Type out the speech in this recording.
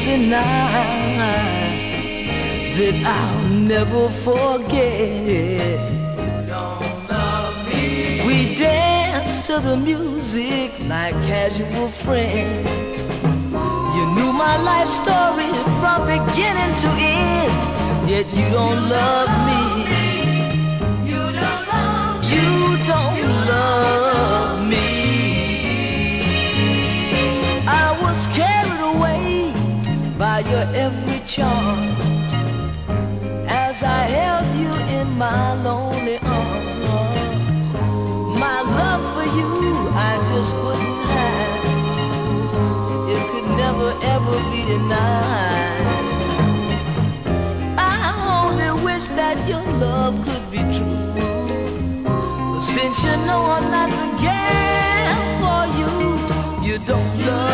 was a night that I'll never forget. You don't love me. We danced to the music like casual friends. You knew my life story from beginning to end, yet you don't love me. You don't love me. You don't love me. I was carried away by your every charm as I held you in my lonely arms. My love for you I just wouldn't hide. It could never ever be denied. I only wish that your love could be true, but since you know I'm not the gal for you, you don't love